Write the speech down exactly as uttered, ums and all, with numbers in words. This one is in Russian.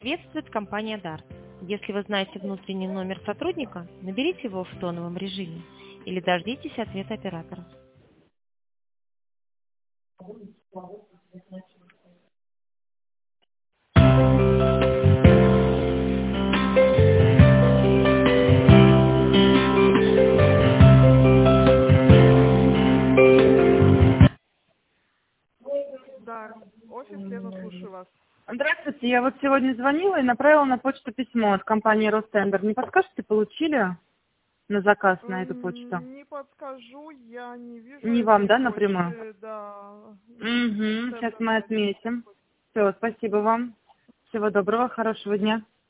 Приветствует компания Дарт. Если вы знаете внутренний номер сотрудника, наберите его в тоновом режиме или дождитесь ответа оператора. Да, офис, я слушаю вас. Здравствуйте, я вот сегодня звонила и направила на почту письмо от компании Ростендер. Не подскажете, получили на заказ на эту почту? М, Не подскажу, я не вижу Не этой вам, да, почты, напрямую? да. Угу, сейчас Ростендер мы нет. отметим. Все, спасибо вам. Всего доброго, хорошего дня.